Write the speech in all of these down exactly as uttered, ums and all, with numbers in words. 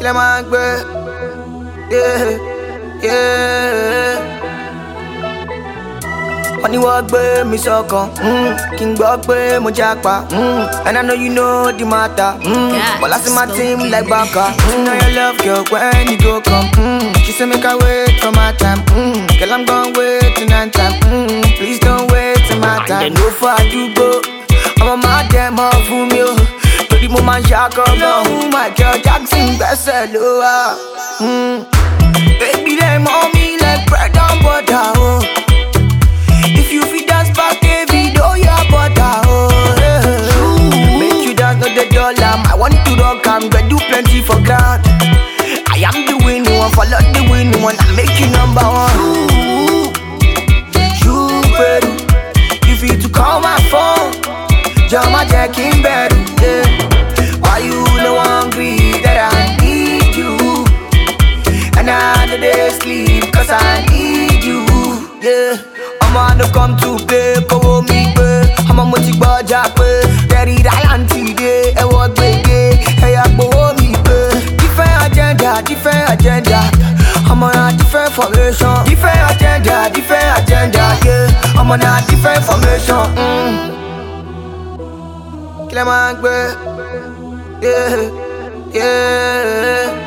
Kill my girl, yeah, yeah. Money walk by me so come, mm. King walk by mo jackpot, mm. And I know you know the matter, mm. But I see my team like Baka, mm. Know your love, girl, when you go come, mm. She say make I wait for my time, mm. Girl, I'm gon' wait till nine time, mm. Please don't wait till my time. And then no far you go, I'm a mad damn off for me, oh. To the moment you come down, Michael Jackson, best hello, mm. Baby, them on me like bread and butter, oh. If you feel dance back a video, you're butter, oh, yeah. Make you dance, not the dollar. I want to rock, I'm gonna do plenty for ground. I am the winning one, follow the winning one, I make you number one. You, baby, you feel to call my phone, Jama Jack in bed, yeah. Why you no hungry that I need you? And I know they sleep, cause I need you, yeah. I'm gonna come to play, power me pay. I'm a multi budget pay. Terry Ryan today, I walk big day. Hey, I power me pay. Different agenda, different agenda. I'm on a different formation. Different agenda, different agenda. Yeah, I'm on a different formation. Mm. Kill my girl. Yeah, yeah.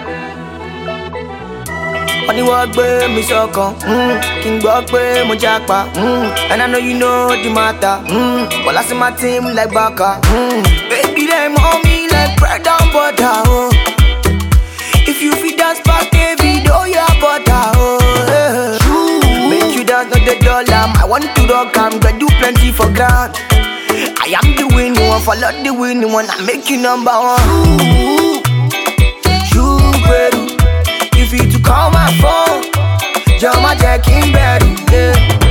Money walk by me so come, mm. King walk by mo jackpot, mm. And I know you know the matter, mm. But I see my team like Baka, mm. Baby, them on me like bread and butter, oh. If you feel dance back a video, you're butter, oh, yeah. Make you dance, not the dollar. I want to rock, I'm gonna do plenty for ground. I am the winning one, follow the winning one, I make you number one. You, baby, you feel to call my phone, Jama Jack in bed, yeah.